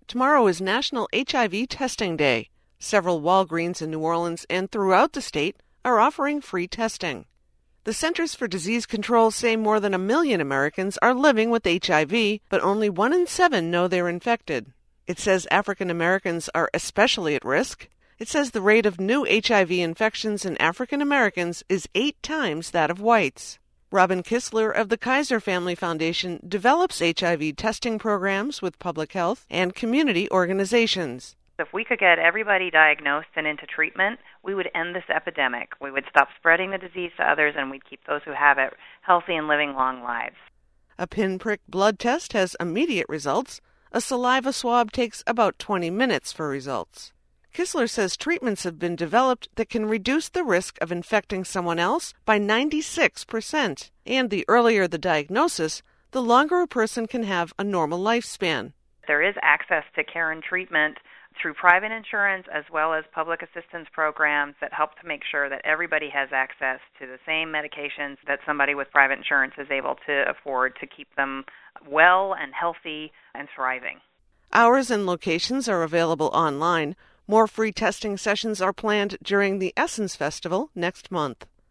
Tomorrow is National HIV Testing Day. Several Walgreens in New Orleans and throughout the state are offering free testing. The Centers for Disease Control say more than 1 million Americans are living with HIV, but only 1 in 7 know they're infected. It says African Americans are especially at risk. It says the rate of new HIV infections in African Americans is 8 times that of whites. Robin Kistler of the Kaiser Family Foundation develops HIV testing programs with public health and community organizations. If we could get everybody diagnosed and into treatment, we would end this epidemic. We would stop spreading the disease to others, and we'd keep those who have it healthy and living long lives. A pinprick blood test has immediate results. A saliva swab takes about 20 minutes for results. Kistler says treatments have been developed that can reduce the risk of infecting someone else by 96%. And the earlier the diagnosis, the longer a person can have a normal lifespan. There is access to care and treatment through private insurance as well as public assistance programs that help to make sure that everybody has access to the same medications that somebody with private insurance is able to afford to keep them well and healthy and thriving. Hours and locations are available online. More free testing sessions are planned during the Essence Festival next month.